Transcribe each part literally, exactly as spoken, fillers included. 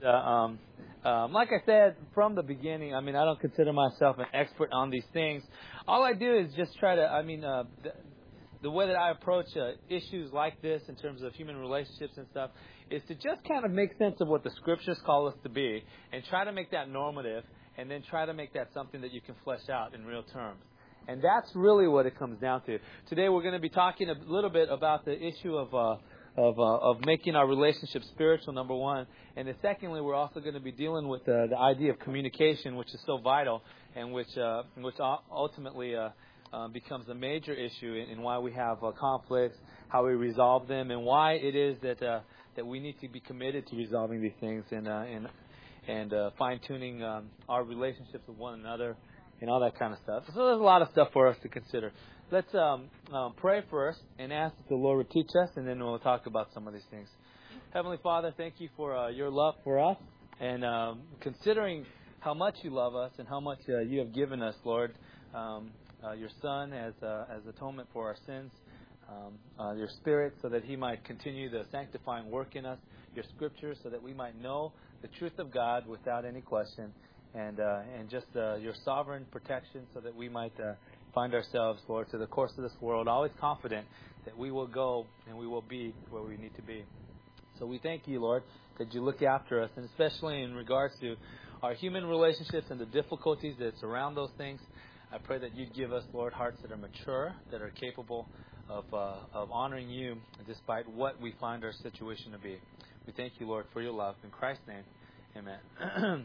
Uh, um, um, like I said from the beginning, I mean, I don't consider myself an expert on these things. All I do is just try to, I mean, uh, the, the way that I approach uh, issues like this in terms of human relationships and stuff is to just kind of make sense of what the scriptures call us to be and try to make that normative and then try to make that something that you can flesh out in real terms. And that's really what it comes down to. Today we're going to be talking a little bit about the issue of uh, of uh, of making our relationship spiritual, number one. And then secondly, we're also going to be dealing with uh, the idea of communication, which is so vital and which uh, which ultimately uh, uh, becomes a major issue in, in why we have uh, conflicts, how we resolve them, and why it is that uh, that we need to be committed to resolving these things and uh, and and uh, fine-tuning um, our relationships with one another. And all that kind of stuff. So there's a lot of stuff for us to consider. Let's um, um, pray first and ask that the Lord would teach us, and then we'll talk about some of these things. Heavenly Father, thank you for uh, your love for us, and um, considering how much you love us and how much uh, you have given us, Lord, um, uh, your Son as uh, as atonement for our sins, um, uh, your Spirit so that He might continue the sanctifying work in us, your Scriptures so that we might know the truth of God without any question. And uh, and just uh, your sovereign protection so that we might uh, find ourselves, Lord, to the course of this world, always confident that we will go and we will be where we need to be. So we thank you, Lord, that you look after us, and especially in regards to our human relationships and the difficulties that surround those things. I pray that you'd give us, Lord, hearts that are mature, that are capable of uh, of honoring you despite what we find our situation to be. We thank you, Lord, for your love. In Christ's name, amen.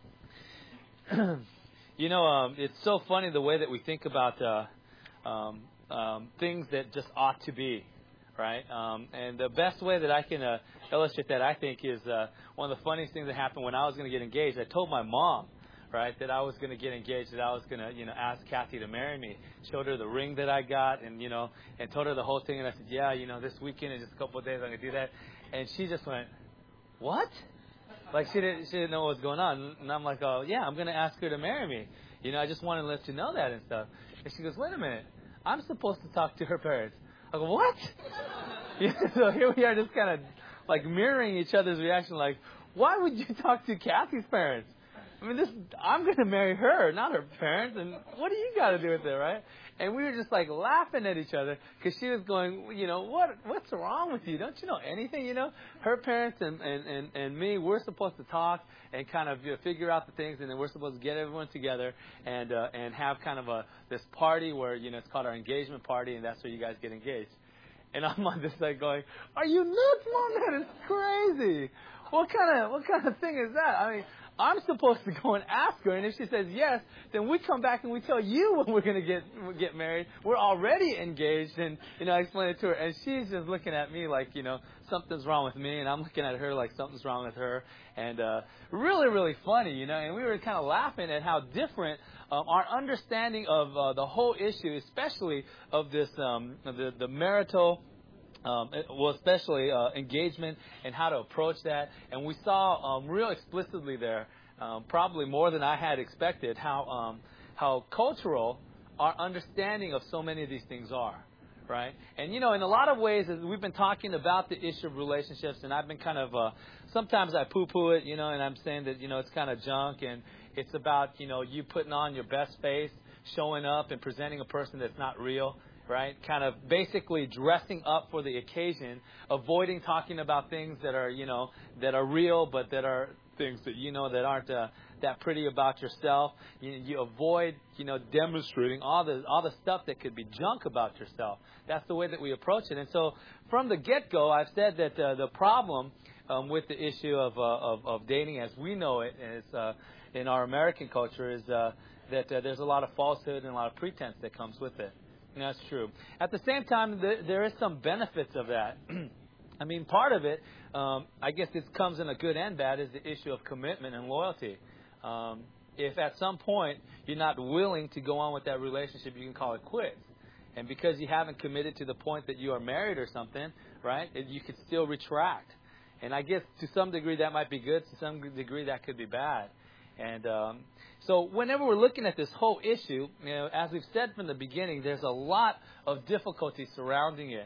You know, um, it's so funny the way that we think about uh, um, um, things that just ought to be, right? Um, and the best way that I can uh, illustrate that, I think, is uh, one of the funniest things that happened when I was going to get engaged. I told my mom, right, that I was going to get engaged, that I was going to, you know, ask Kathy to marry me. Showed her the ring that I got, and you know, and told her the whole thing. And I said, yeah, you know, this weekend in just a couple of days I'm going to do that. And she just went, what? Like, she didn't, she didn't know what was going on. And I'm like, oh, yeah, I'm going to ask her to marry me. You know, I just wanted to let you know that and stuff. And she goes, wait a minute. I'm supposed to talk to her parents. I go, what? Yeah, so here we are just kind of, like, mirroring each other's reaction. Like, why would you talk to Kathy's parents? I mean, this, I'm going to marry her, not her parents. And what do you got to do with it, right? And we were just like laughing at each other because she was going, you know, what what's wrong with you? Don't you know anything? You know, her parents and, and, and, and me, we're supposed to talk and kind of, you know, figure out the things, and then we're supposed to get everyone together and uh, and have kind of a this party where, you know, it's called our engagement party, and that's where you guys get engaged. And I'm on this side going, are you nuts, Mom? That is crazy. What kind of what kind of thing is that? I mean, I'm supposed to go and ask her, and if she says yes, then we come back and we tell you when we're going to get get married. We're already engaged, and, you know, I explain it to her, and she's just looking at me like, you know, something's wrong with me, and I'm looking at her like something's wrong with her, and uh, really, really funny, you know, and we were kind of laughing at how different um, our understanding of uh, the whole issue, especially of this, um, the, the marital Um, well, especially uh, engagement and how to approach that. And we saw um, real explicitly there, um, probably more than I had expected, how um, how cultural our understanding of so many of these things are, right? And, you know, in a lot of ways, as we've been talking about the issue of relationships, and I've been kind of, uh, sometimes I poo-poo it, you know, and I'm saying that, you know, it's kind of junk, and it's about, you know, you putting on your best face, showing up and presenting a person that's not real. Right? Kind of basically dressing up for the occasion, avoiding talking about things that are, you know, that are real, but that are things that, you know, that aren't uh, that pretty about yourself. You, you avoid, you know, demonstrating all the all the stuff that could be junk about yourself. That's the way that we approach it. And so from the get-go, I've said that uh, the problem um, with the issue of, uh, of of dating as we know it is, uh, in our American culture is uh, that uh, there's a lot of falsehood and a lot of pretense that comes with it. That's true. At the same time, there is some benefits of that. I mean, part of it, um, I guess it comes in a good and bad, is the issue of commitment and loyalty. Um, if at some point you're not willing to go on with that relationship, you can call it quits. And because you haven't committed to the point that you are married or something, right, you could still retract. And I guess to some degree that might be good. To some degree that could be bad. And um, so whenever we're looking at this whole issue, you know, as we've said from the beginning, there's a lot of difficulty surrounding it.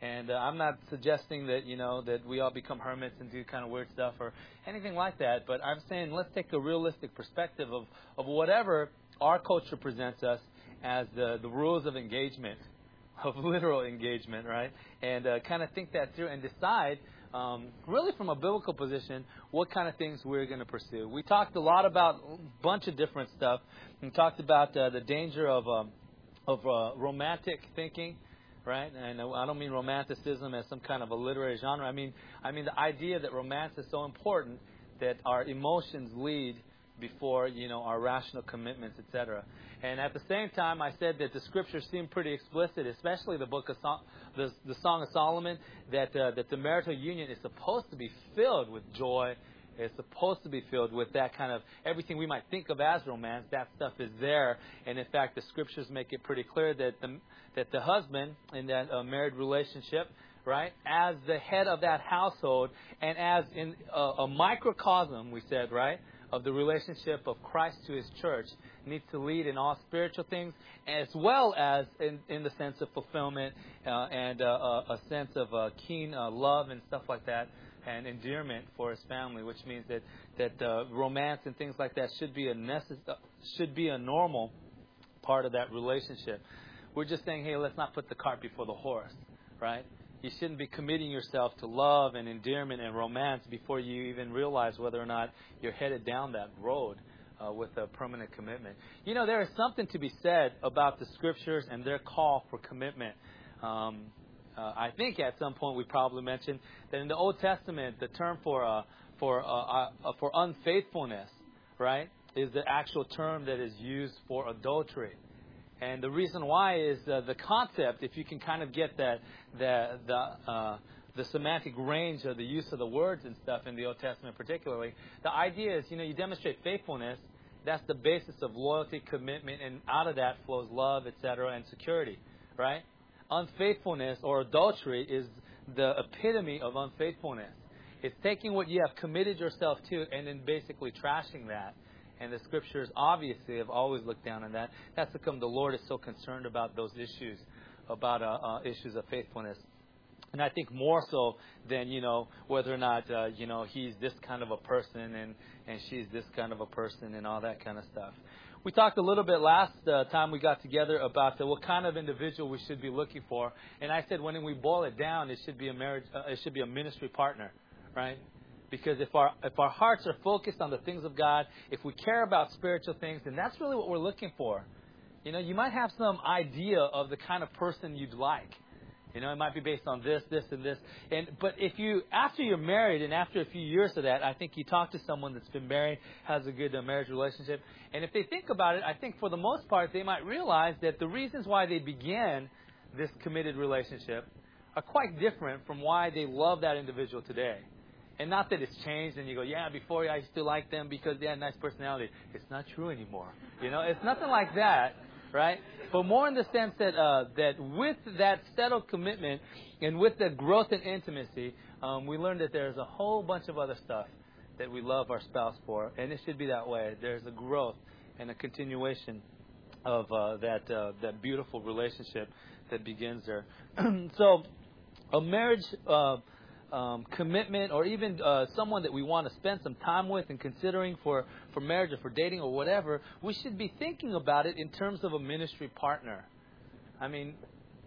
And uh, I'm not suggesting that, you know, that we all become hermits and do kind of weird stuff or anything like that. But I'm saying let's take a realistic perspective of, of whatever our culture presents us as the, the rules of engagement, of literal engagement, right? And uh, kind of think that through and decide, um, really from a biblical position, what kind of things we're going to pursue. We talked a lot about a bunch of different stuff. We talked about uh, the danger of um, of uh, romantic thinking, right? And I don't mean romanticism as some kind of a literary genre. I mean, I mean the idea that romance is so important that our emotions lead before, you know, our rational commitments, et cetera. And at the same time, I said that the scriptures seem pretty explicit, especially the book of Song, the, the Song of Solomon, that uh, that the marital union is supposed to be filled with joy. It's supposed to be filled with that kind of everything we might think of as romance. That stuff is there, and in fact, the scriptures make it pretty clear that the that the husband in that uh, married relationship, right, as the head of that household, and as in a, a microcosm, we said, right, of the relationship of Christ to His church, needs to lead in all spiritual things, as well as in, in the sense of fulfillment uh, and uh, a, a sense of uh, keen uh, love and stuff like that, and endearment for his family, which means that that uh, romance and things like that should be a necess- should be a normal part of that relationship. We're just saying, hey, let's not put the cart before the horse, right? You shouldn't be committing yourself to love and endearment and romance before you even realize whether or not you're headed down that road uh, with a permanent commitment. You know, there is something to be said about the scriptures and their call for commitment. Um, uh, I think at some point we probably mentioned that in the Old Testament, the term for uh, for uh, uh, for unfaithfulness, right, is the actual term that is used for adultery. And the reason why is uh, the concept, if you can kind of get that, the the uh, the semantic range of the use of the words and stuff in the Old Testament particularly, the idea is, you know, you demonstrate faithfulness. That's the basis of loyalty, commitment, and out of that flows love, et cetera, and security, right? Unfaithfulness or adultery is the epitome of unfaithfulness. It's taking what you have committed yourself to and then basically trashing that. And the scriptures obviously have always looked down on that. That's become the Lord is so concerned about those issues, about uh, uh, issues of faithfulness. And I think more so than, you know, whether or not, uh, you know, he's this kind of a person and, and she's this kind of a person and all that kind of stuff. We talked a little bit last uh, time we got together about uh, what kind of individual we should be looking for. And I said when we boil it down, it should be a marriage, uh, it should be a ministry partner, right? Because if our if our hearts are focused on the things of God, if we care about spiritual things, then that's really what we're looking for. You know, you might have some idea of the kind of person you'd like. You know, it might be based on this, this, and this. And but if you, after you're married and after a few years of that, I think you talk to someone that's been married, has a good uh, marriage relationship, and if they think about it, I think for the most part they might realize that the reasons why they began this committed relationship are quite different from why they love that individual today. And not that it's changed and you go, yeah, before I used to like them because they had a nice personality. It's not true anymore. You know, it's nothing like that, right? But more in the sense that uh, that with that settled commitment and with the growth in intimacy, um, we learned that there's a whole bunch of other stuff that we love our spouse for. And it should be that way. There's a growth and a continuation of uh, that uh, that beautiful relationship that begins there. So a marriage uh, um, commitment, or even uh, someone that we want to spend some time with and considering for, for marriage or for dating or whatever, we should be thinking about it in terms of a ministry partner. I mean,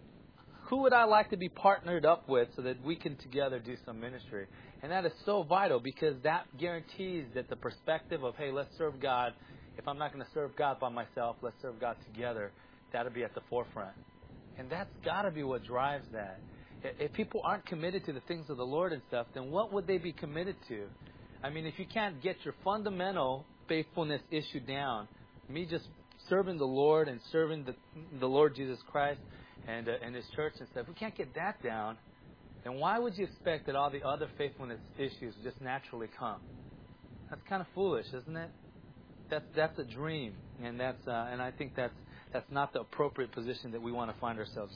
who would I like to be partnered up with so that we can together do some ministry? And that is so vital because that guarantees that the perspective of, hey, let's serve God. If I'm not going to serve God by myself, let's serve God together. That'll be at the forefront. And that's got to be what drives that. If people aren't committed to the things of the Lord and stuff, then what would they be committed to? I mean, if you can't get your fundamental faithfulness issue down, me just serving the Lord and serving the, the Lord Jesus Christ and, uh, and His church and stuff, if we can't get that down, then why would you expect that all the other faithfulness issues just naturally come? That's kind of foolish, isn't it? That's that's a dream, and that's uh, and I think that's that's not the appropriate position that we want to find ourselves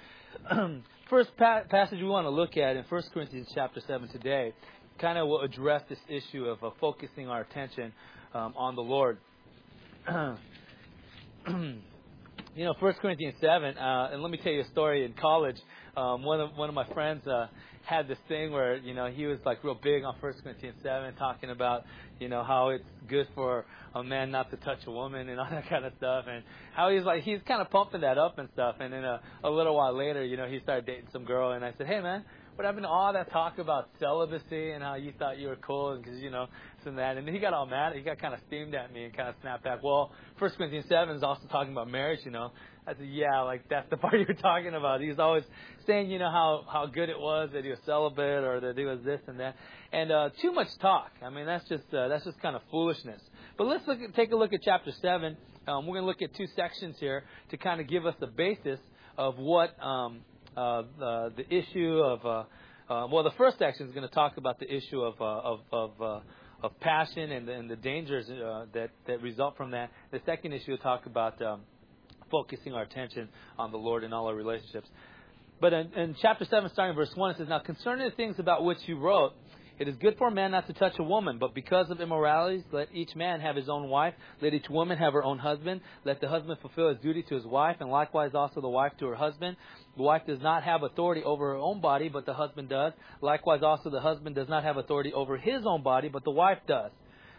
in. First pa- passage we want to look at in First Corinthians chapter seven today kind of will address this issue of uh, focusing our attention um, on the Lord. you know, First Corinthians seven, uh, and let me tell you a story. In college, um, one of one of my friends uh, had this thing where, you know, he was like real big on First Corinthians seven, talking about, you know, how it's good for a man not to touch a woman and all that kind of stuff, and how he's like, he's kind of pumping that up and stuff. And then a, a little while later, you know, he started dating some girl, and I said, hey, man, what happened to all that talk about celibacy and how you thought you were cool because, you know, this and that? And he got all mad. He got kind of steamed at me and kind of snapped back. Well, First Corinthians seven is also talking about marriage, you know. I said, yeah, like that's the part you're talking about. He was always saying, you know, how, how good it was that he was celibate or that he was this and that. And uh, too much talk. I mean, that's just uh, that's just kind of foolishness. But let's look at, take a look at chapter seven. Um, we're going to look at two sections here to kind of give us the basis of what um, uh, the, the issue of, uh, uh, well, the first section is going to talk about the issue of uh, of of, uh, of passion and the, and the dangers uh, that, that result from that. The second issue will talk about um, focusing our attention on the Lord in all our relationships. But in, in chapter seven, starting verse one, it says, now concerning the things about which you wrote, it is good for a man not to touch a woman, but because of immoralities, let each man have his own wife. Let each woman have her own husband. Let the husband fulfill his duty to his wife, and likewise also the wife to her husband. The wife does not have authority over her own body, but the husband does. Likewise also the husband does not have authority over his own body, but the wife does.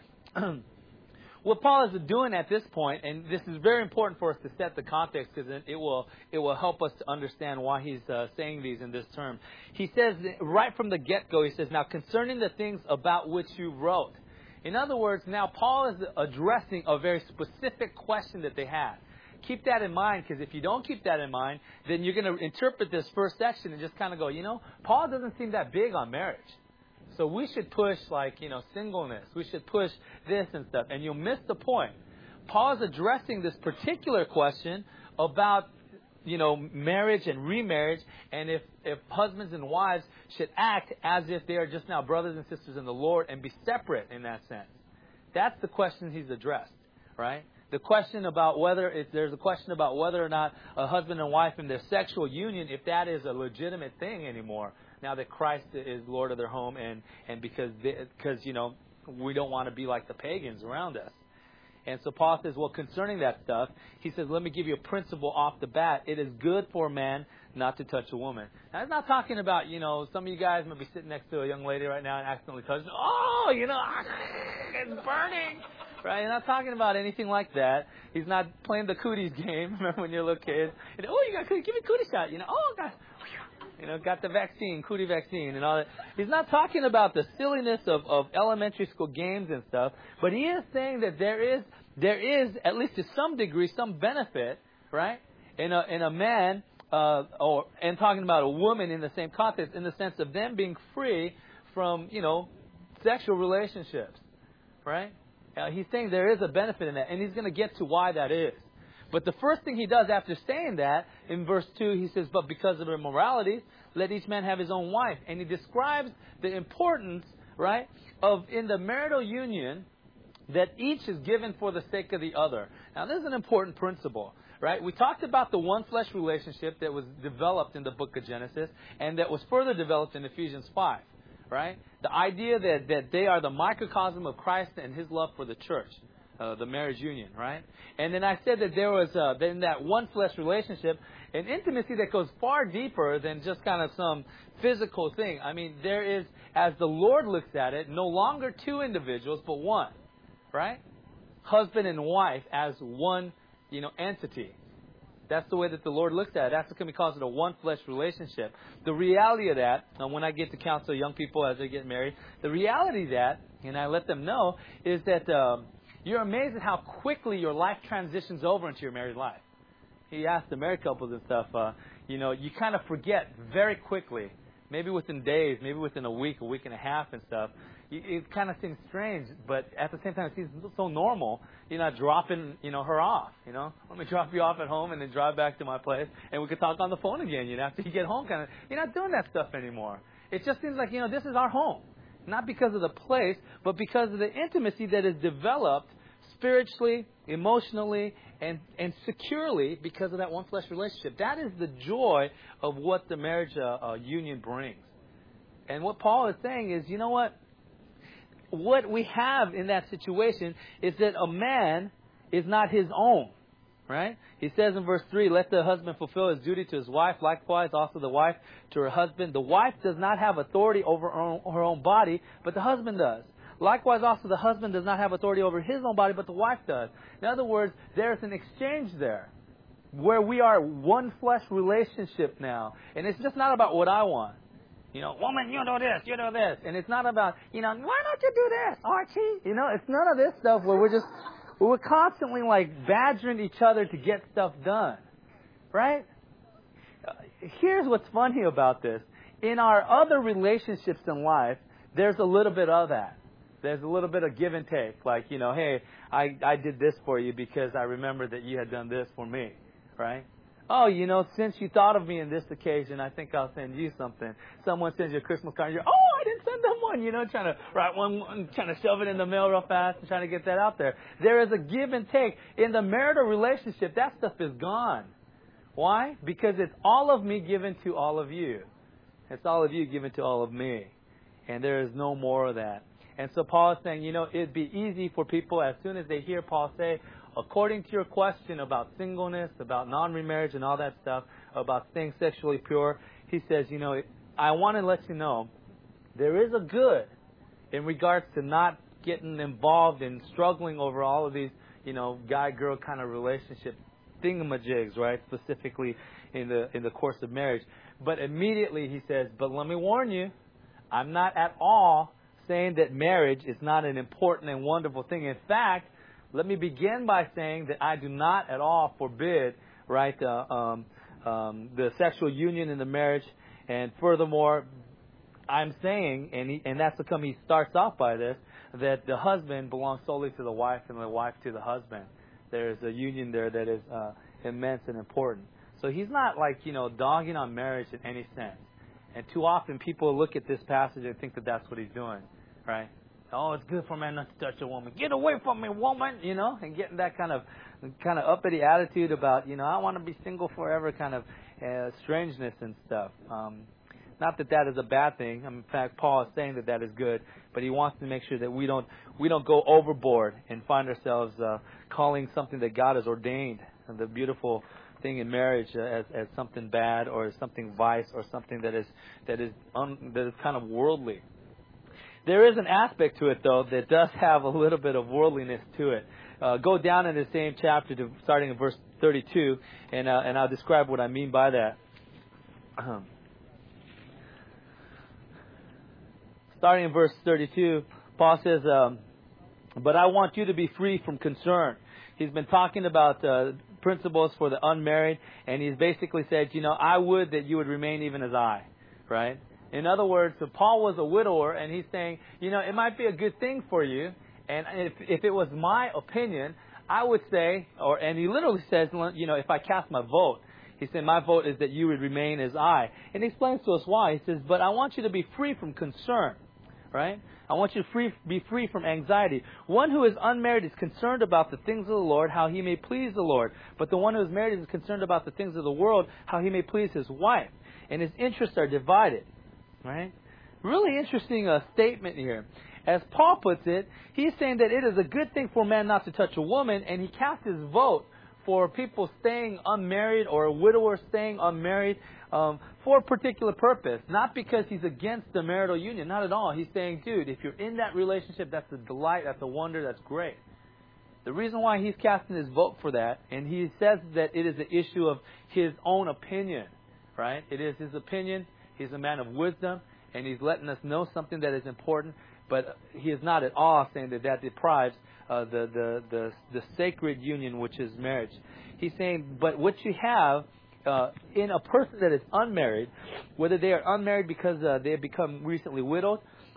What Paul is doing at this point, and this is very important for us to set the context because it will it will help us to understand why he's uh, saying these in this term. He says right from the get-go, he says, now concerning the things about which you wrote. In other words, now Paul is addressing a very specific question that they had. Keep that in mind, because if you don't keep that in mind, then you're going to interpret this first section and just kind of go, you know, Paul doesn't seem that big on marriage. So we should push, like, you know, singleness. We should push this and stuff. And you'll miss the point. Paul's addressing this particular question about, you know, marriage and remarriage, and if, if husbands and wives should act as if they are just now brothers and sisters in the Lord and be separate in that sense. That's the question he's addressed, right? The question about whether, if there's a question about whether or not a husband and wife in their sexual union, if that is a legitimate thing anymore. Now that Christ is Lord of their home, and, and because, they, because, you know, we don't want to be like the pagans around us. And so Paul says, well, concerning that stuff, he says, let me give you a principle off the bat. It is good for a man not to touch a woman. Now, I'm not talking about, you know, some of you guys might be sitting next to a young lady right now and accidentally touching, oh, you know, it's burning. Right? I'm not talking about anything like that. He's not playing the cooties game. Remember when you're a little kid? And, oh, you got cootie, give me a cootie shot. You know, oh, God. You know, got the vaccine, cootie vaccine and all that. He's not talking about the silliness of, of elementary school games and stuff, but he is saying that there is, there is, at least to some degree, some benefit, right, in a, in a man, uh, or, and talking about a woman in the same context, in the sense of them being free from, you know, sexual relationships, right? Uh, he's saying there is a benefit in that, and he's going to get to why that is. But the first thing he does after saying that, in verse two, he says, but because of immoralities, let each man have his own wife. And he describes the importance, right, of in the marital union that each is given for the sake of the other. Now, this is an important principle, right? We talked about the one flesh relationship that was developed in the book of Genesis and that was further developed in Ephesians five, right? The idea that, that they are the microcosm of Christ and his love for the church. Uh, the marriage union, right? And then I said that there was, uh, in that one flesh relationship, an intimacy that goes far deeper than just kind of some physical thing. I mean, there is, as the Lord looks at it, no longer two individuals, but one, right? Husband and wife as one, you know, entity. That's the way that the Lord looks at it. That's what can be called a one flesh relationship. The reality of that, and when I get to counsel young people as they get married, the reality of that, and I let them know, is that um, you're amazed at how quickly your life transitions over into your married life. He asked the married couples and stuff, uh, you know, you kind of forget very quickly, maybe within days, maybe within a week, a week and a half and stuff. It kind of seems strange, but at the same time, it seems so normal. You're not dropping, you know, her off, you know. Let me drop you off at home and then drive back to my place, and we could talk on the phone again, you know, after you get home. Kind of, you're not doing that stuff anymore. It just seems like, you know, this is our home. Not because of the place, but because of the intimacy that is developed spiritually, emotionally, and, and securely because of that one flesh relationship. That is the joy of what the marriage uh, uh, union brings. And what Paul is saying is, you know what? What we have in that situation is that a man is not his own. Right? He says in verse three, let the husband fulfill his duty to his wife, likewise also the wife to her husband. The wife does not have authority over her own, her own body, but the husband does. Likewise also the husband does not have authority over his own body, but the wife does. In other words, there's an exchange there where we are one flesh relationship now. And it's just not about what I want. You know, woman, you do this, you do this. And it's not about, you know, why don't you do this, Archie? You know, it's none of this stuff where we're just... We're constantly like badgering each other to get stuff done, right? Uh, here's what's funny about this. In our other relationships in life, there's a little bit of that. There's a little bit of give and take. Like, you know, hey, I, I did this for you because I remember that you had done this for me, right? Oh, you know, since you thought of me in this occasion, I think I'll send you something. Someone sends you a Christmas card, and you're, oh, I didn't send them one, you know, trying to write one, trying to shove it in the mail real fast and trying to get that out there. There is a give and take. In the marital relationship, that stuff is gone. Why? Because it's all of me given to all of you. It's all of you given to all of me. And there is no more of that. And so Paul is saying, you know, it'd be easy for people as soon as they hear Paul say, according to your question about singleness, about non-remarriage and all that stuff, about staying sexually pure, he says, you know, I want to let you know there is a good in regards to not getting involved in struggling over all of these, you know, guy-girl kind of relationship thingamajigs, right, specifically in the in the course of marriage. But immediately he says, but let me warn you, I'm not at all saying that marriage is not an important and wonderful thing. In fact, let me begin by saying that I do not at all forbid, right, uh, um, um, the sexual union in the marriage. And furthermore, I'm saying, and he, and that's how he starts off by this, that the husband belongs solely to the wife and the wife to the husband. There's a union there that is uh, immense and important. So he's not like, you know, dogging on marriage in any sense. And too often people look at this passage and think that that's what he's doing, right? Oh, it's good for a man not to touch a woman. Get away from me, woman, you know, and getting that kind of kind of uppity attitude about, you know, I want to be single forever kind of uh, strangeness and stuff. Um, not that that is a bad thing. In fact, Paul is saying that that is good, but he wants to make sure that we don't we don't go overboard and find ourselves uh, calling something that God has ordained, and the beautiful thing in marriage uh, as as something bad or as something vice or something that is that is un, that is kind of worldly. There is an aspect to it, though, that does have a little bit of worldliness to it. Uh, go down in the same chapter, to, starting in verse thirty-two, and uh, and I'll describe what I mean by that. Um, starting in verse thirty-two, Paul says, um, but I want you to be free from concern. He's been talking about uh, principles for the unmarried, and he's basically said, you know, I would that you would remain even as I, right? In other words, so Paul was a widower, and he's saying, you know, it might be a good thing for you, and if if it was my opinion, I would say, or and he literally says, you know, if I cast my vote, he said, my vote is that you would remain as I. And he explains to us why. He says, but I want you to be free from concern, right? I want you to free, be free from anxiety. One who is unmarried is concerned about the things of the Lord, how he may please the Lord. But the one who is married is concerned about the things of the world, how he may please his wife. And his interests are divided. Right? Really interesting uh, statement here. As Paul puts it, he's saying that it is a good thing for a man not to touch a woman, and he cast his vote for people staying unmarried or a widower staying unmarried um, for a particular purpose. Not because he's against the marital union. Not at all. He's saying, dude, if you're in that relationship, that's a delight, that's a wonder, that's great. The reason why he's casting his vote for that, and he says that it is an issue of his own opinion, right? It is his opinion. He's a man of wisdom, and he's letting us know something that is important. But he is not at all saying that that deprives uh, the, the the the sacred union, which is marriage. He's saying, but what you have uh, in a person that is unmarried, whether they are unmarried because uh, they have become recently widowed,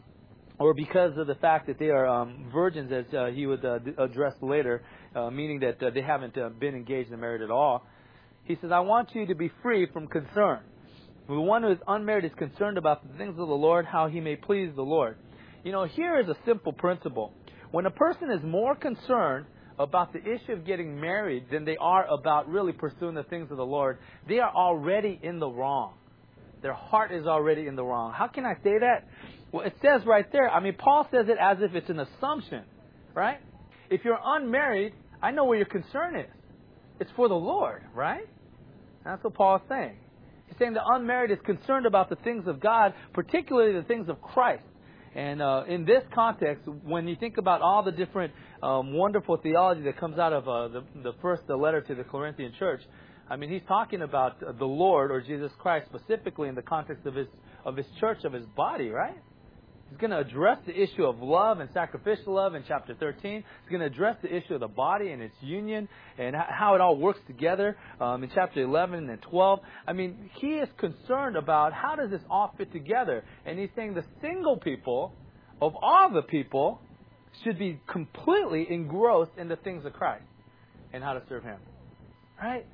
or because of the fact that they are um, virgins, as uh, he would uh, address later, uh, meaning that uh, they haven't uh, been engaged in marriage at all. He says, I want you to be free from concern. The one who is unmarried is concerned about the things of the Lord, how he may please the Lord. You know, here is a simple principle. When a person is more concerned about the issue of getting married than they are about really pursuing the things of the Lord, they are already in the wrong. Their heart is already in the wrong. How can I say that? Well, it says right there, I mean, Paul says it as if it's an assumption, right? If you're unmarried, I know where your concern is. it's for the Lord, right? That's what Paul is saying. He's saying the unmarried is concerned about the things of God, particularly the things of Christ. And uh, in this context, when you think about all the different um, wonderful theology that comes out of uh, the, the first the letter to the Corinthian church, I mean, he's talking about the Lord or Jesus Christ specifically in the context of his of his church, of his body, right? He's going to address the issue of love and sacrificial love in chapter thirteen. He's going to address the issue of the body and its union and how it all works together um, in chapter eleven and twelve. I mean, he is concerned about how does this all fit together. And he's saying the single people of all the people should be completely engrossed in the things of Christ and how to serve Him. Right?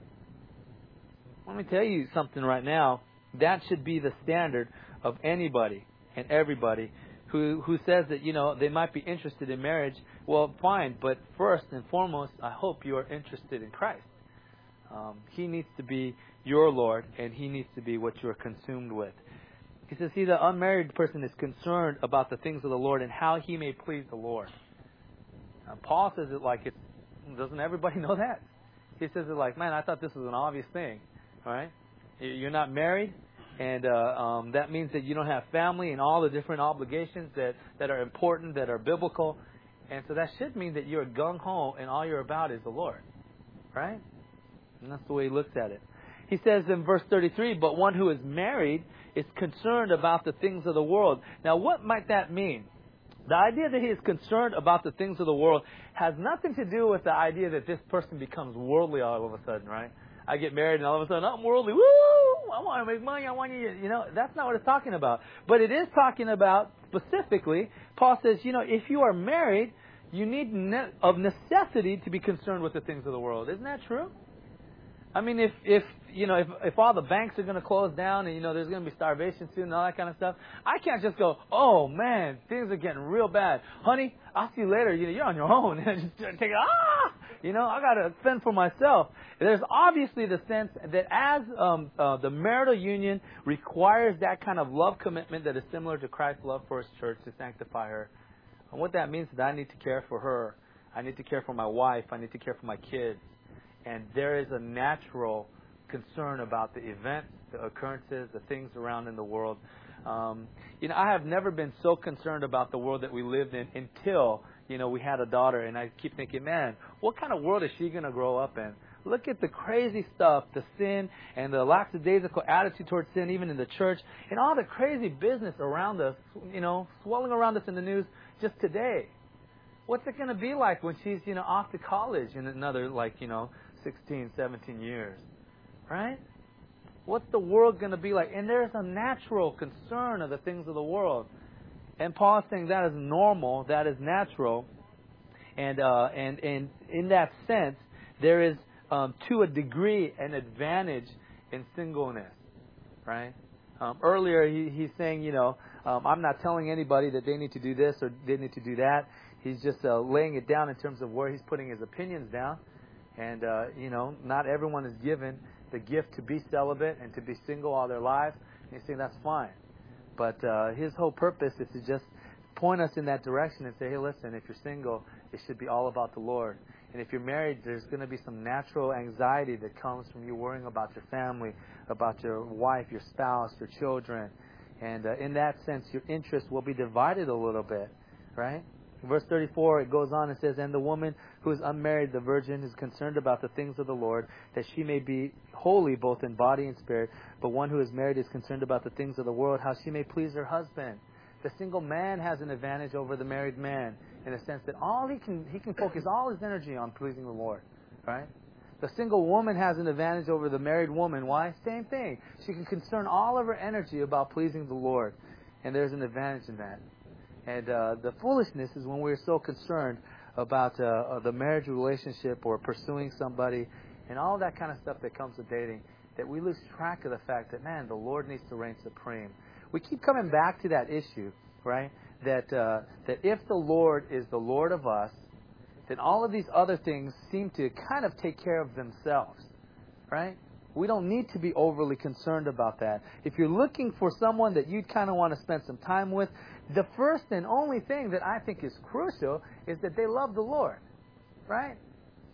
Let me tell you something right now. That should be the standard of anybody and everybody who who says that, you know, they might be interested in marriage. Well, fine, but first and foremost, I hope you are interested in Christ. Um, he needs to be your Lord, and He needs to be what you are consumed with. He says, see, the unmarried person is concerned about the things of the Lord and how he may please the Lord. Now, Paul says it like it's, doesn't everybody know that? He says it like, man, I thought this was an obvious thing. All right? You're not married. And uh, um, that means that you don't have family and all the different obligations that, that are important, that are biblical. And so that should mean that you're gung-ho and all you're about is the Lord. Right? And that's the way he looks at it. He says in verse thirty-three, but one who is married is concerned about the things of the world. Now, what might that mean? The idea that he is concerned about the things of the world has nothing to do with the idea that this person becomes worldly all of a sudden, right? I get married and all of a sudden I'm worldly. Woo! I want to make money. I want you, you know, that's not what it's talking about. But it is talking about specifically, Paul says, you know, if you are married, you need ne- of necessity to be concerned with the things of the world. Isn't that true? I mean, if, if you know, if, if all the banks are going to close down and, you know, there's going to be starvation soon and all that kind of stuff, I can't just go, oh, man, things are getting real bad. Honey, I'll see you later. You know, you're on your own. just take it, ah! You know, I got to fend for myself. There's obviously the sense that as um, uh, the marital union requires that kind of love commitment that is similar to Christ's love for His church to sanctify her. And what that means is that I need to care for her. I need to care for my wife. I need to care for my kids. And there is a natural concern about the events, the occurrences, the things around in the world. Um, you know, I have never been so concerned about the world that we lived in until, you know, we had a daughter. And I keep thinking, man, what kind of world is she going to grow up in? Look at the crazy stuff, the sin and the lackadaisical attitude towards sin, even in the church, and all the crazy business around us, you know, swirling around us in the news just today. What's it going to be like when she's, you know, off to college in another, like, you know, sixteen, seventeen years, right? What's the world going to be like? And there's a natural concern of the things of the world. And Paul's saying that is normal, that is natural. And uh, and, and in that sense, there is, um, to a degree, an advantage in singleness, right? Um, earlier, he, he's saying, you know, um, I'm not telling anybody that they need to do this or they need to do that. He's just uh, laying it down in terms of where he's putting his opinions down. And, uh, you know, not everyone is given the gift to be celibate and to be single all their lives. And he's saying that's fine. But uh, his whole purpose is to just point us in that direction and say, hey, listen, if you're single, it should be all about the Lord. And if you're married, there's going to be some natural anxiety that comes from you worrying about your family, about your wife, your spouse, your children. And uh, in that sense, your interest will be divided a little bit, right? In verse thirty-four, it goes on and says, and the woman who is unmarried, the virgin, is concerned about the things of the Lord, that she may be holy both in body and spirit. But one who is married is concerned about the things of the world, how she may please her husband. The single man has an advantage over the married man in the sense that all he can he can focus all his energy on pleasing the Lord, right? The single woman has an advantage over the married woman. Why? Same thing. She can concern all of her energy about pleasing the Lord, and there's an advantage in that. And uh, the foolishness is when we're so concerned about uh, the marriage relationship or pursuing somebody and all that kind of stuff that comes with dating, that we lose track of the fact that, man, the Lord needs to reign supreme. We keep coming back to that issue, right? That uh, that if the Lord is the Lord of us, then all of these other things seem to kind of take care of themselves, right? We don't need to be overly concerned about that. If you're looking for someone that you kind of want to spend some time with, the first and only thing that I think is crucial is that they love the Lord, right?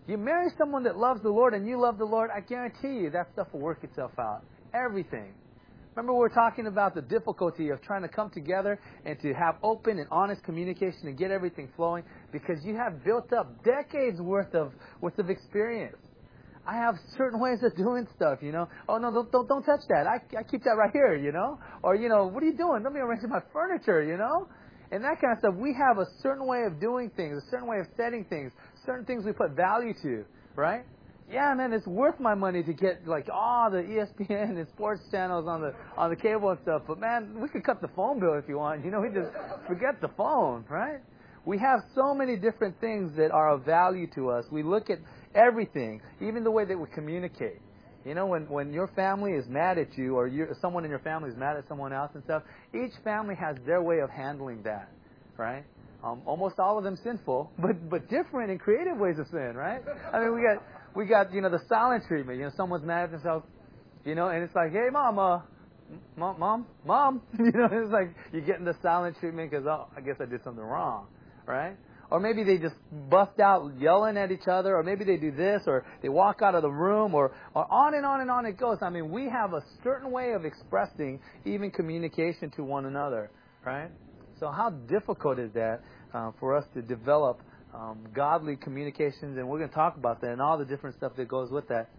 You marry someone that loves the Lord and you love the Lord, I guarantee you that stuff will work itself out. Everything. Remember we were talking about the difficulty of trying to come together and to have open and honest communication and get everything flowing because you have built up decades worth of worth of experience. I have certain ways of doing stuff, you know. Oh, no, don't don't, don't touch that. I, I keep that right here, you know. Or, you know, what are you doing? Let me arrange my furniture, you know. And that kind of stuff. We have a certain way of doing things, a certain way of setting things, certain things we put value to, right? Yeah, man, it's worth my money to get like all the E S P N and sports channels on the on the cable and stuff. But man, we could cut the phone bill if you want. You know, we just forget the phone, right? We have so many different things that are of value to us. We look at everything, even the way that we communicate. You know, when when your family is mad at you, or you someone in your family is mad at someone else and stuff, each family has their way of handling that, right? Um, almost all of them sinful, but but different and creative ways of sin, right? I mean, we got. We got, you know, the silent treatment. You know, someone's mad at themselves, you know, and it's like, hey, mom, uh, mom, mom, mom. You know, it's like you're getting the silent treatment because, oh, I guess I did something wrong, right? Or maybe they just bust out yelling at each other, or maybe they do this, or they walk out of the room, or, or on and on and on it goes. I mean, we have a certain way of expressing even communication to one another, right? So how difficult is that uh, for us to develop Um, godly communications, and we're going to talk about that and all the different stuff that goes with that.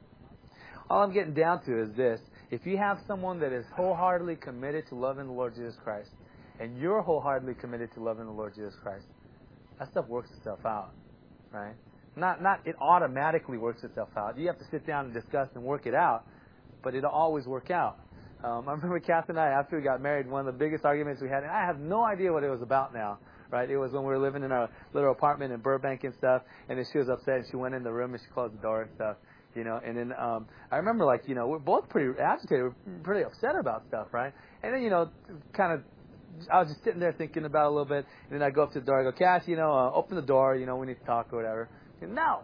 All I'm getting down to is this. If you have someone that is wholeheartedly committed to loving the Lord Jesus Christ, and you're wholeheartedly committed to loving the Lord Jesus Christ, that stuff works itself out, right? Not, not it automatically works itself out. You have to sit down and discuss and work it out, but it'll always work out. Um, I remember Kath and I, after we got married, one of the biggest arguments we had, and I have no idea what it was about now. Right, it was when we were living in our little apartment in Burbank and stuff, and then she was upset and she went in the room and she closed the door and stuff, you know. And then um, I remember, like, you know, we're both pretty agitated, we're pretty upset about stuff, right? And then, you know, kind of, I was just sitting there thinking about it a little bit, and then I go up to the door, I go, Cass, you know, uh, open the door, you know, we need to talk or whatever. And, no.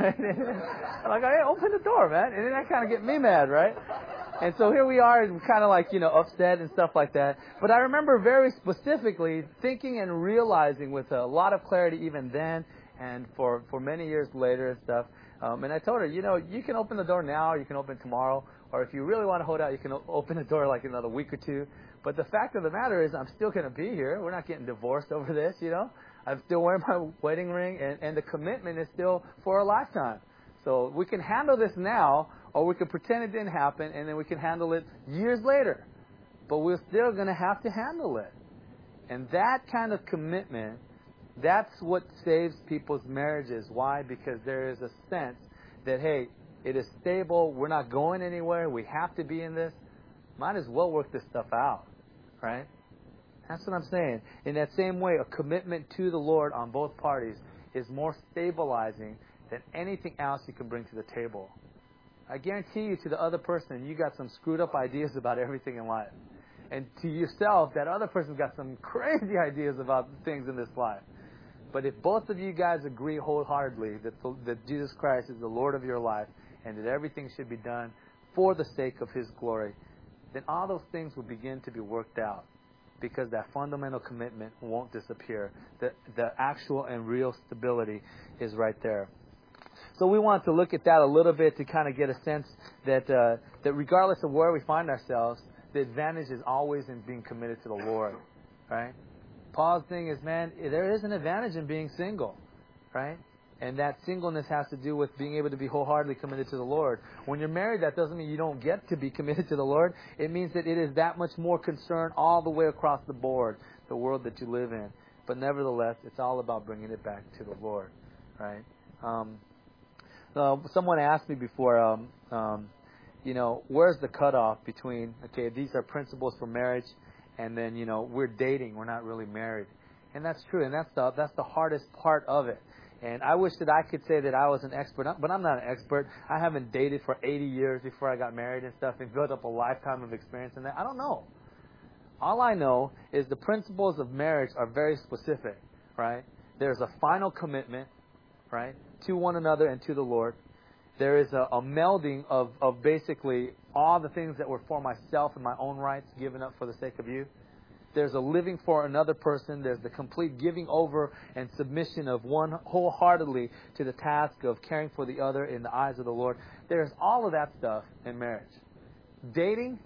I'm like, hey, open the door, man. And then that kind of get me mad, right? And so here we are, kind of like, you know, upset and stuff like that. But I remember very specifically thinking and realizing with a lot of clarity even then and for, for many years later and stuff. Um, and I told her, you know, you can open the door now or you can open tomorrow. Or if you really want to hold out, you can open the door like another week or two. But the fact of the matter is I'm still going to be here. We're not getting divorced over this, you know. I'm still wearing my wedding ring, and, and the commitment is still for a lifetime. So we can handle this now, or we can pretend it didn't happen, and then we can handle it years later. But we're still going to have to handle it. And that kind of commitment, that's what saves people's marriages. Why? Because there is a sense that, hey, it is stable. We're not going anywhere. We have to be in this. Might as well work this stuff out, right? That's what I'm saying. In that same way, a commitment to the Lord on both parties is more stabilizing than anything else you can bring to the table. I guarantee you, to the other person, you got some screwed up ideas about everything in life. And to yourself, that other person's got some crazy ideas about things in this life. But if both of you guys agree wholeheartedly that, the, that Jesus Christ is the Lord of your life and that everything should be done for the sake of His glory, then all those things will begin to be worked out. Because that fundamental commitment won't disappear. The, the actual and real stability is right there. So we want to look at that a little bit to kind of get a sense that uh, that regardless of where we find ourselves, the advantage is always in being committed to the Lord, right? Paul's thing is, man, there is an advantage in being single, right? And that singleness has to do with being able to be wholeheartedly committed to the Lord. When you're married, that doesn't mean you don't get to be committed to the Lord. It means that it is that much more concern all the way across the board, the world that you live in. But nevertheless, it's all about bringing it back to the Lord, right? Um, uh, someone asked me before, um, um, you know, where's the cutoff between, okay, these are principles for marriage, and then, you know, we're dating, we're not really married. And that's true, and that's the that's the hardest part of it. And I wish that I could say that I was an expert, but I'm not an expert. I haven't dated for eighty years before I got married and stuff and built up a lifetime of experience in that. I don't know. All I know is the principles of marriage are very specific, right? There's a final commitment, right, to one another and to the Lord. There is a, a melding of, of basically all the things that were for myself and my own rights given up for the sake of you. there's a living for another person. There's the complete giving over and submission of one wholeheartedly to the task of caring for the other in the eyes of the Lord. There's all of that stuff in marriage. Dating,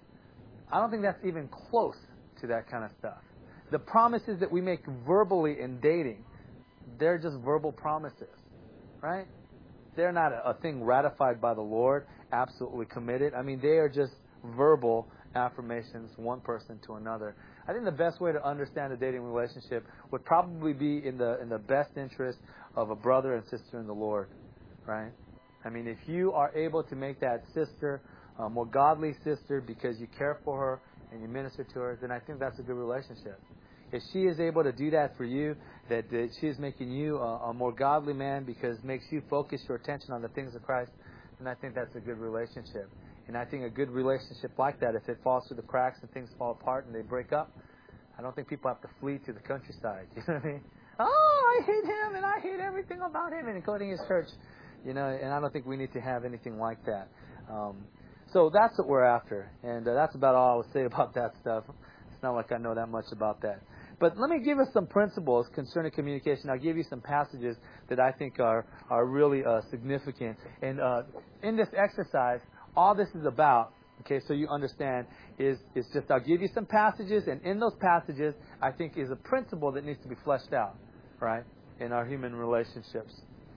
I don't think that's even close to that kind of stuff. The promises that we make verbally in dating, they're just verbal promises, right? They're not a, a thing ratified by the Lord, absolutely committed. I mean, they are just verbal affirmations, one person to another. I think the best way to understand a dating relationship would probably be in the in the best interest of a brother and sister in the Lord, right? I mean, if you are able to make that sister a more godly sister because you care for her and you minister to her, then I think that's a good relationship. If she is able to do that for you, that, that she is making you a, a more godly man because it makes you focus your attention on the things of Christ, then I think that's a good relationship. And I think a good relationship like that, if it falls through the cracks and things fall apart and they break up, I don't think people have to flee to the countryside. You know what I mean? Oh, I hate him and I hate everything about him, and including his church. You know, and I don't think we need to have anything like that. Um, so that's what we're after. And uh, that's about all I will say about that stuff. It's not like I know that much about that. But let me give us some principles concerning communication. I'll give you some passages that I think are, are really uh, significant. And uh, in this exercise, all this is about, okay, so you understand, is, is just I'll give you some passages, and in those passages, I think is a principle that needs to be fleshed out, right, in our human relationships.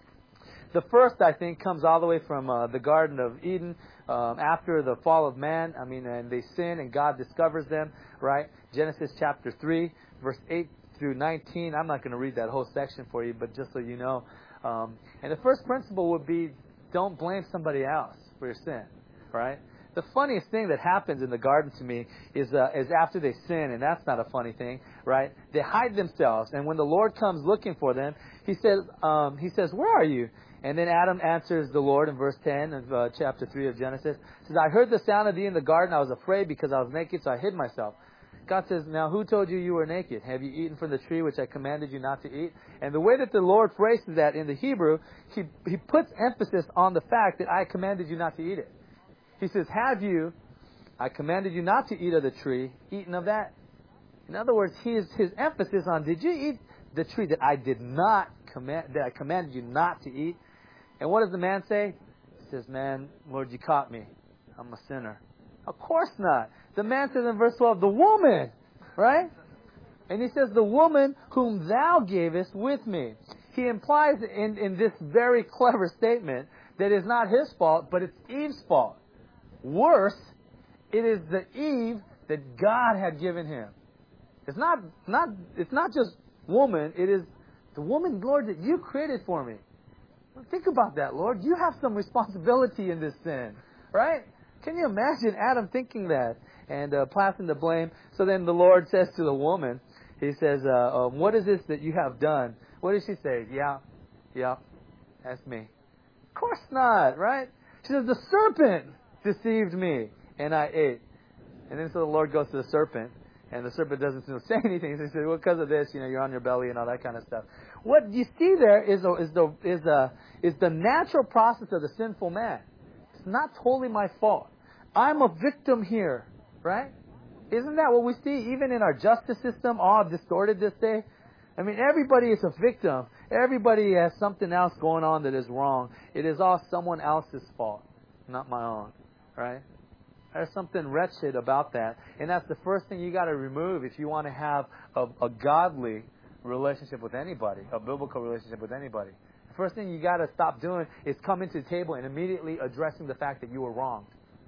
The first, I think, comes all the way from uh, the Garden of Eden, um, after the fall of man. I mean, and they sin, and God discovers them, right? Genesis chapter three, verse eight through nineteen. I'm not going to read that whole section for you, but just so you know. Um, and the first principle would be, don't blame somebody else for your sin, right? The funniest thing that happens in the garden to me is uh, is after they sin, and that's not a funny thing, right? They hide themselves, and when the Lord comes looking for them, He says, um, He says, "Where are you?" And then Adam answers the Lord in verse ten of uh, chapter three of Genesis. He says, "I heard the sound of thee in the garden. I was afraid because I was naked, so I hid myself." God says, "Now who told you you were naked? Have you eaten from the tree which I commanded you not to eat?" And the way that the Lord phrases that in the Hebrew, He He puts emphasis on the fact that I commanded you not to eat it. He says, "Have you, I commanded you not to eat of the tree, eaten of that?" In other words, his his emphasis on, did you eat the tree that I did not command, that I commanded you not to eat? And what does the man say? He says, "Man, Lord, you caught me. I'm a sinner." Of course not. The man says in verse twelve, "The woman," right? And he says, "The woman whom thou gavest with me." He implies in, in this very clever statement that it's not his fault, but it's Eve's fault. Worse, it is the Eve that God had given him. It's not, not, it's not just woman. It is the woman, Lord, that you created for me. Think about that, Lord. You have some responsibility in this sin, right? Can you imagine Adam thinking that and uh, passing the blame? So then the Lord says to the woman, He says, uh, um, "What is this that you have done?" What does she say? Yeah, yeah, that's me. Of course not, right? She says, "The serpent deceived me, and I ate." And then so the Lord goes to the serpent, and the serpent doesn't say anything. So he says, "Well, because of this, you know, you're on your belly and all that kind of stuff." What you see there is a, is the is a, is the natural process of the sinful man. It's not totally my fault. I'm a victim here, right? Isn't that what we see even in our justice system, all distorted this day? I mean, everybody is a victim. Everybody has something else going on that is wrong. It is all someone else's fault, not my own, right? There's something wretched about that. And that's the first thing you got to remove if you want to have a, a godly relationship with anybody, a biblical relationship with anybody. The first thing you got to stop doing is coming to the table and immediately addressing the fact that you were wronged.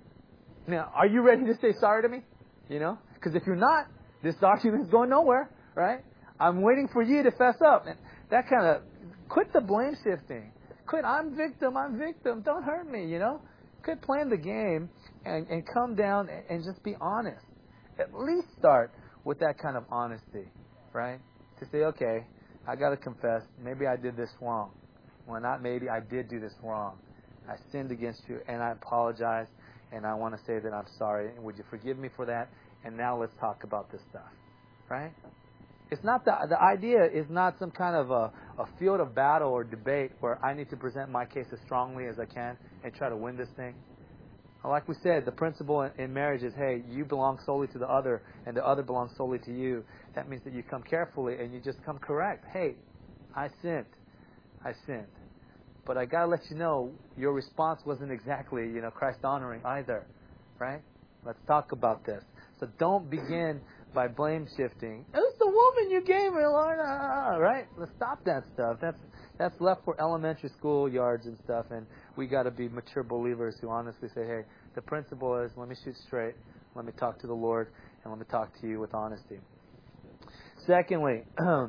Now, are you ready to say sorry to me? You know? Because if you're not, this argument is going nowhere, right? I'm waiting for you to fess up. And that kind of, quit the blame shifting. Quit, I'm victim, I'm victim, don't hurt me, you know? Quit playing the game and, and come down and, and just be honest. At least start with that kind of honesty, right? To say, okay, I got to confess, maybe I did this wrong. Well, not maybe, I did do this wrong. I sinned against you, and I apologize, and I want to say that I'm sorry. And would you forgive me for that? And now let's talk about this stuff, right? It's not the the idea is not some kind of a, a field of battle or debate where I need to present my case as strongly as I can and try to win this thing. Like we said, the principle in, in marriage is, hey, you belong solely to the other, and the other belongs solely to you. That means that you come carefully and you just come correct. Hey, I sinned. I sinned. But I got to let you know, your response wasn't exactly, you know, Christ-honoring either. Right? Let's talk about this. So don't begin by blame shifting. It was the woman you gave me, Lord. Ah, right? Let's stop that stuff. That's that's left for elementary school yards and stuff. And we got to be mature believers who honestly say, hey, the principle is, let me shoot straight. Let me talk to the Lord, and let me talk to you with honesty. Secondly,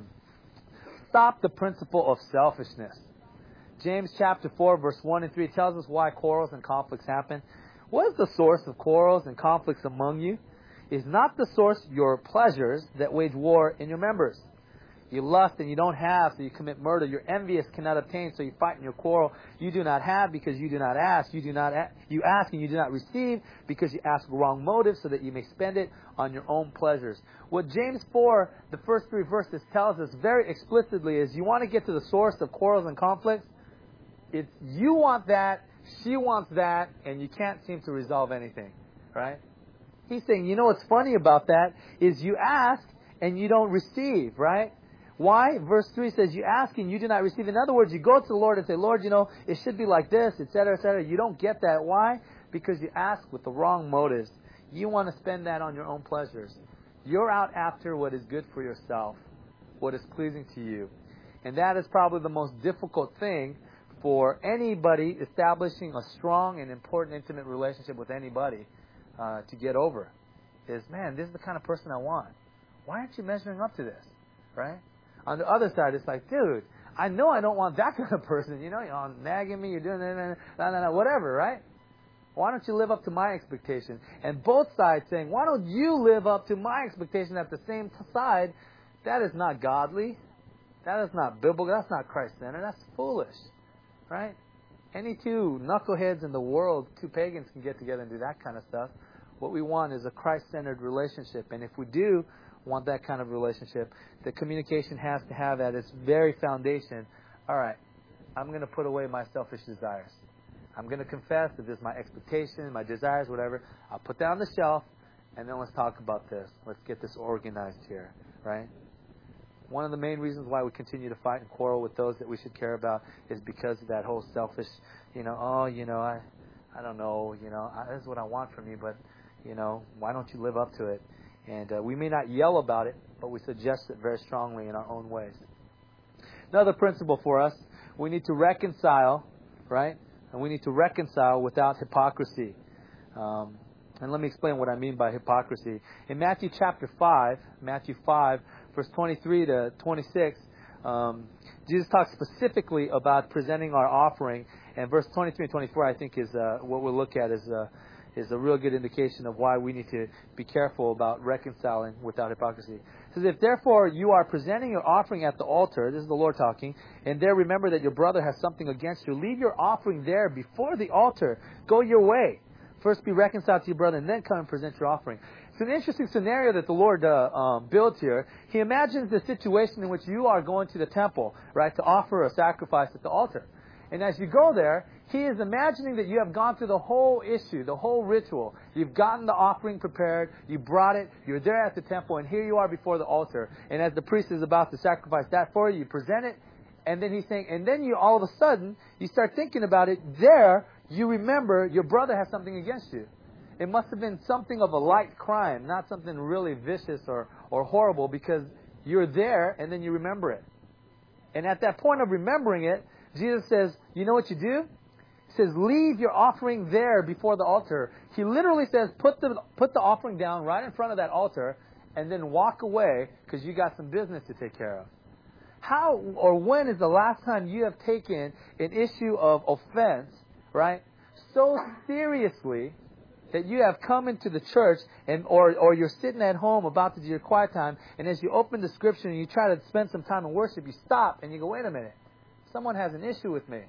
stop the principle of selfishness. James chapter four, verse one and three tells us why quarrels and conflicts happen. What is the source of quarrels and conflicts among you? Is not the source your pleasures that wage war in your members? You lust and you don't have, so you commit murder. You're envious, cannot obtain, so you fight and you quarrel. You do not have because you do not ask. You do not a- you ask and you do not receive because you ask wrong motives, so that you may spend it on your own pleasures. What James four, the first three verses, tells us very explicitly is, you want to get to the source of quarrels and conflicts? It's you want that, she wants that, and you can't seem to resolve anything, right? He's saying, you know what's funny about that is you ask and you don't receive, right? Why? Verse three says, you ask and you do not receive. In other words, you go to the Lord and say, Lord, you know, it should be like this, et cetera, et cetera. You don't get that. Why? Because you ask with the wrong motives. You want to spend that on your own pleasures. You're out after what is good for yourself, what is pleasing to you. And that is probably the most difficult thing for anybody establishing a strong and important intimate relationship with anybody uh, to get over. Is, man, this is the kind of person I want. Why aren't you measuring up to this? Right? On the other side, it's like, dude, I know I don't want that kind of person. You know, you're nagging me, you're doing that, that, that, whatever, right? Why don't you live up to my expectation? And both sides saying, why don't you live up to my expectation at the same side? That is not godly. That is not biblical. That's not Christ-centered. That's foolish. Right? Any two knuckleheads in the world, two pagans, can get together and do that kind of stuff. What we want is a Christ-centered relationship. And if we do want that kind of relationship, the communication has to have at its very foundation, all right, I'm going to put away my selfish desires. I'm going to confess that this is my expectation, my desires, whatever. I'll put that on the shelf, and then let's talk about this. Let's get this organized here, right? One of the main reasons why we continue to fight and quarrel with those that we should care about is because of that whole selfish, you know, oh, you know, I, I don't know, you know, I, this is what I want from you, but, you know, why don't you live up to it? And uh, we may not yell about it, but we suggest it very strongly in our own ways. Another principle for us, we need to reconcile, right? And we need to reconcile without hypocrisy. Um, and let me explain what I mean by hypocrisy. In Matthew chapter five, Matthew five, verse twenty-three to twenty-six, um, Jesus talks specifically about presenting our offering. And verse twenty-three and twenty-four, I think, is uh, what we'll look at is uh, is a real good indication of why we need to be careful about reconciling without hypocrisy. It says, if therefore you are presenting your offering at the altar, this is the Lord talking, and there remember that your brother has something against you, leave your offering there before the altar. Go your way. First be reconciled to your brother, and then come and present your offering. It's an interesting scenario that the Lord uh, um, builds here. He imagines the situation in which you are going to the temple, right, to offer a sacrifice at the altar. And as you go there, he is imagining that you have gone through the whole issue, the whole ritual. You've gotten the offering prepared, you brought it, you're there at the temple, and here you are before the altar. And as the priest is about to sacrifice that for you, you present it, and then he's saying, and then you all of a sudden, you start thinking about it. There, you remember your brother has something against you. It must have been something of a light crime, not something really vicious or, or horrible, because you're there and then you remember it. And at that point of remembering it, Jesus says, you know what you do? He says, leave your offering there before the altar. He literally says, put the put the offering down right in front of that altar and then walk away because you got some business to take care of. How or when is the last time you have taken an issue of offense, right, so seriously that you have come into the church and or or you're sitting at home about to do your quiet time, and as you open the scripture and you try to spend some time in worship, you stop and you go, wait a minute, someone has an issue with me.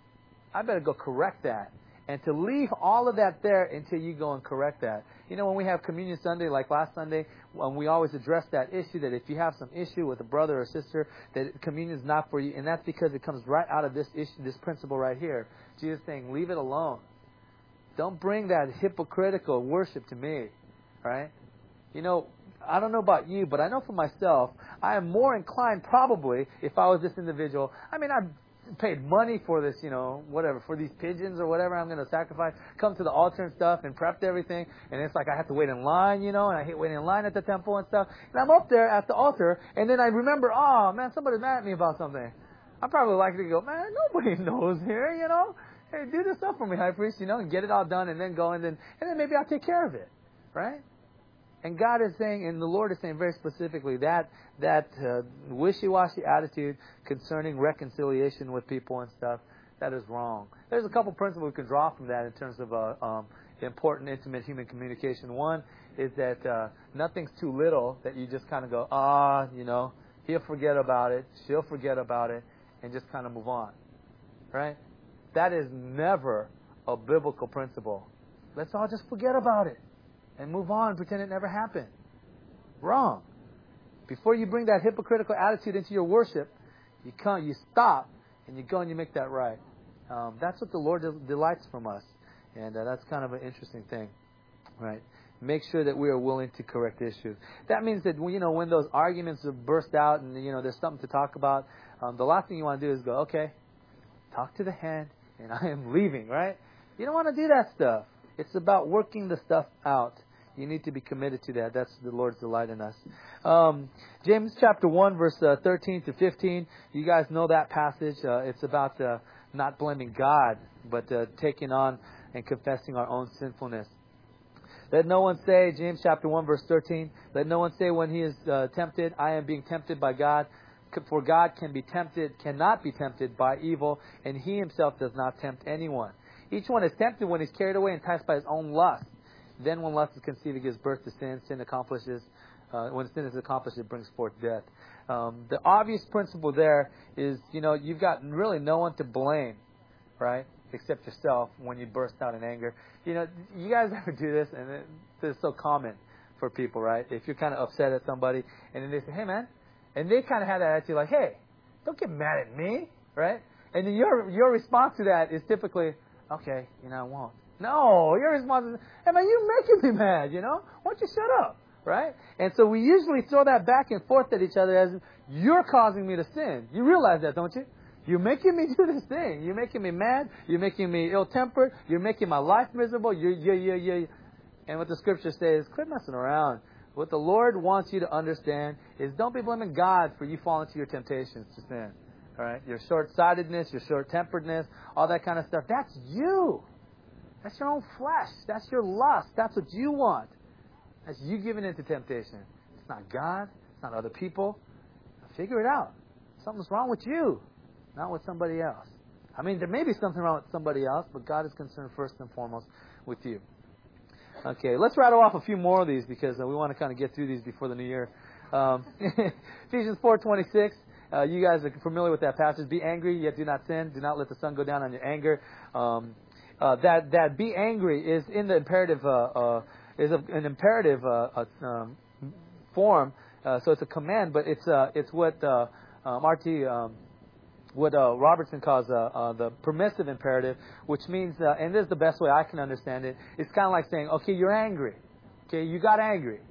I better go correct that. And to leave all of that there until you go and correct that. You know, when we have Communion Sunday, like last Sunday, when we always address that issue, that if you have some issue with a brother or sister, that communion is not for you. And that's because it comes right out of this issue, this principle right here. Jesus saying, leave it alone. Don't bring that hypocritical worship to me, right? You know, I don't know about you, but I know for myself, I am more inclined probably, if I was this individual, I mean, I've paid money for this, you know, whatever, for these pigeons or whatever I'm going to sacrifice, come to the altar and stuff and prepped everything, and it's like I have to wait in line, you know, and I hate waiting in line at the temple and stuff, and I'm up there at the altar, and then I remember, oh, man, somebody's mad at me about something. I'm probably likely to go, man, nobody knows here, you know, hey, do this stuff for me, high priest, you know, and get it all done, and then go, and then, and then maybe I'll take care of it, right? And God is saying, and the Lord is saying very specifically, that that uh, wishy-washy attitude concerning reconciliation with people and stuff, that is wrong. There's a couple principles we can draw from that in terms of uh, um, important, intimate human communication. One is that uh, nothing's too little that you just kind of go, ah, you know, he'll forget about it, she'll forget about it, and just kind of move on, right? That is never a biblical principle. Let's all just forget about it and move on, pretend it never happened. Wrong. Before you bring that hypocritical attitude into your worship, you come, you stop, and you go and you make that right. Um, that's what the Lord delights from us, and uh, that's kind of an interesting thing, right? Make sure that we are willing to correct issues. That means that, you know, when those arguments burst out and, you know, there's something to talk about, um, the last thing you want to do is go, okay, talk to the hand, and I am leaving, right? You don't want to do that stuff. It's about working the stuff out. You need to be committed to that. That's the Lord's delight in us. Um, James chapter one, verse uh, thirteen to fifteen. You guys know that passage. Uh, it's about uh, not blaming God, but uh, taking on and confessing our own sinfulness. Let no one say, James chapter one, verse thirteen, let no one say when he is uh, tempted, I am being tempted by God. For God can be tempted, cannot be tempted by evil, and he himself does not tempt anyone. Each one is tempted when he's carried away and enticed by his own lust. Then when lust is conceived, it gives birth to sin. Sin accomplishes, uh, when sin is accomplished, it brings forth death. Um, the obvious principle there is, you know, you've got really no one to blame, right, except yourself when you burst out in anger. You know, you guys ever do this? And it, this is so common for people, right? If you're kind of upset at somebody, and then they say, hey, man, and they kind of have that attitude like, hey, don't get mad at me, right? And then your your response to that is typically, okay, you know, I won't. No, your response is, hey, man, you're making me mad, you know? Why don't you shut up, right? And so we usually throw that back and forth at each other as, you're causing me to sin. You realize that, don't you? You're making me do this thing. You're making me mad. You're making me ill-tempered. You're making my life miserable. You're, you're, you're, you're. And what the Scripture says, quit messing around. What the Lord wants you to understand is don't be blaming God for you falling into your temptations to sin. All right? Your short-sightedness, your short-temperedness, all that kind of stuff. That's you. That's your own flesh. That's your lust. That's what you want. That's you giving into temptation. It's not God. It's not other people. Figure it out. Something's wrong with you, not with somebody else. I mean, there may be something wrong with somebody else, but God is concerned first and foremost with you. Okay, let's rattle off a few more of these because uh, we want to kind of get through these before the new year. Um, Ephesians four twenty-six. Uh, you guys are familiar with that passage. Be angry, yet do not sin. Do not let the sun go down on your anger. Um, Uh, that that be angry is in the imperative uh, uh, is a, an imperative uh, uh, um, form, uh, so it's a command, but it's uh, it's what uh, um, R T um, what uh, Robertson calls uh, uh, the permissive imperative, which means, uh, and this is the best way I can understand it. It's kind of like saying, okay, you're angry, okay, you got angry,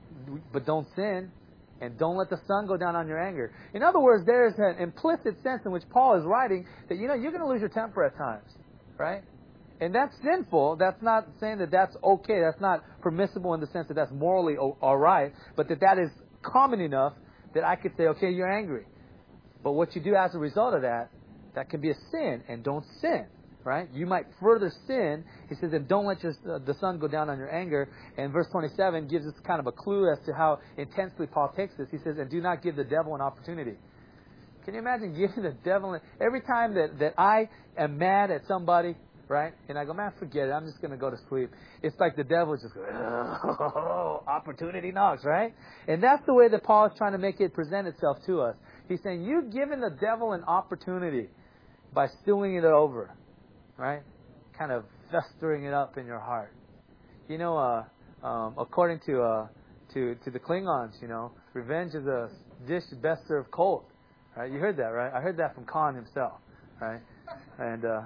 but don't sin, and don't let the sun go down on your anger. In other words, there is an implicit sense in which Paul is writing that you know you're going to lose your temper at times, right? And that's sinful. That's not saying that that's okay. That's not permissible in the sense that that's morally all right, but that that is common enough that I could say, okay, you're angry. But what you do as a result of that, that can be a sin, and don't sin, right? You might further sin. He says, and don't let your, uh, the sun go down on your anger. And verse twenty-seven gives us kind of a clue as to how intensely Paul takes this. He says, and do not give the devil an opportunity. Can you imagine giving the devil, an, every time that, that I am mad at somebody, right? And I go, man, forget it. I'm just going to go to sleep. It's like the devil is just going, oh, opportunity knocks, right? And that's the way that Paul is trying to make it present itself to us. He's saying, you've given the devil an opportunity by stewing it over, right? Kind of festering it up in your heart. You know, uh, um, according to, uh, to, to the Klingons, you know, revenge is a dish best served cold, right? You heard that, right? I heard that from Khan himself. right? And uh,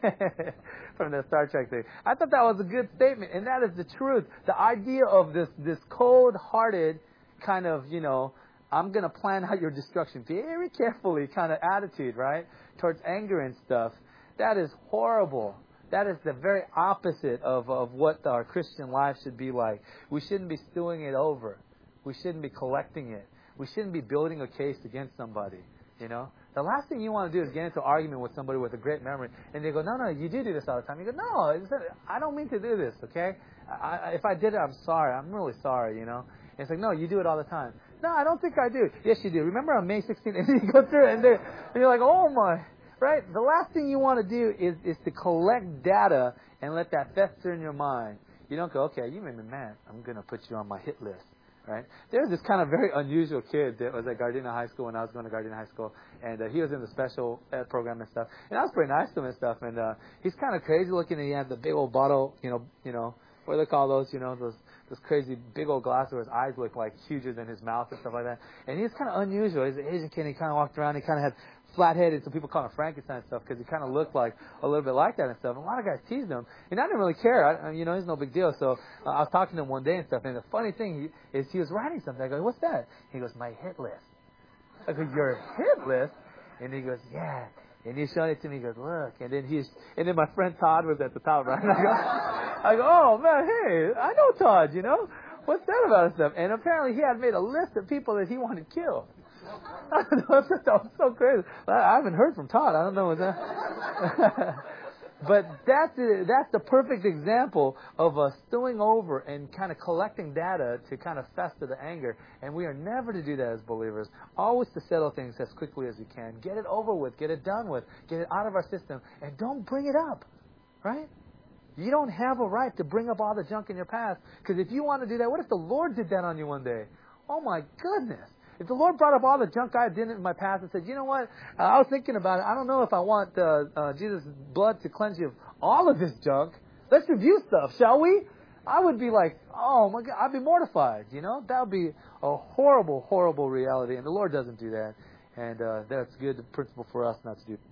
from the Star Trek thing, I thought that was a good statement, and that is the truth. The idea of this this cold-hearted kind of, you know, I'm going to plan out your destruction very carefully kind of attitude, right, towards anger and stuff. That is horrible. That is the very opposite of, of what our Christian life should be like. We shouldn't be stewing it over. We shouldn't be collecting it. We shouldn't be building a case against somebody, you know. The last thing you want to do is get into an argument with somebody with a great memory, and they go, no, no, you do do this all the time. You go, no, it's, I don't mean to do this, okay? I, I, if I did it, I'm sorry. I'm really sorry, you know. And it's like, no, you do it all the time. No, I don't think I do. Yes, you do. Remember on May sixteenth, and you go through it, and, and you're like, oh, my. Right? The last thing you want to do is, is to collect data and let that fester in your mind. You don't go, okay, you made me mad. I'm going to put you on my hit list. Right? There's this kind of very unusual kid that was at Gardena High School when I was going to Gardena High School, and uh, he was in the special ed program and stuff. And I was pretty nice to him and stuff. And uh, he's kind of crazy looking, and he had the big old bottle, you know, you know, what do they call those? You know, those those crazy big old glasses where his eyes look like huger than his mouth and stuff like that. And he's kind of unusual. He's an Asian kid. And he kind of walked around. He kind of had flat-headed, so people call him Frankenstein and stuff because he kind of looked like a little bit like that and stuff. And a lot of guys teased him, and I didn't really care. I, you know, it's no big deal. So uh, I was talking to him one day and stuff. And the funny thing he, is, he was writing something. I go, "What's that?" He goes, "My hit list." I go, "Your hit list?" And he goes, "Yeah." And he showed it to me. He goes, "Look." And then he's, and then my friend Todd was at the top, right? And I go, I go, "Oh man, hey, I know Todd. You know, what's that about and stuff?" And apparently he had made a list of people that he wanted killed. I don't know, that was so crazy. I haven't heard from Todd. I don't know what that. But that's the, that's the perfect example of us stewing over and kind of collecting data to kind of fester the anger. And we are never to do that as believers. Always to settle things as quickly as we can. Get it over with. Get it done with. Get it out of our system. And don't bring it up. Right? You don't have a right to bring up all the junk in your past. Because if you want to do that, what if the Lord did that on you one day? Oh my goodness. If the Lord brought up all the junk I did in my past and said, you know what, uh, I was thinking about it. I don't know if I want uh, uh, Jesus' blood to cleanse you of all of this junk. Let's review stuff, shall we? I would be like, oh my God, I'd be mortified, you know. That would be a horrible, horrible reality. And the Lord doesn't do that. And uh, that's a good principle for us not to do.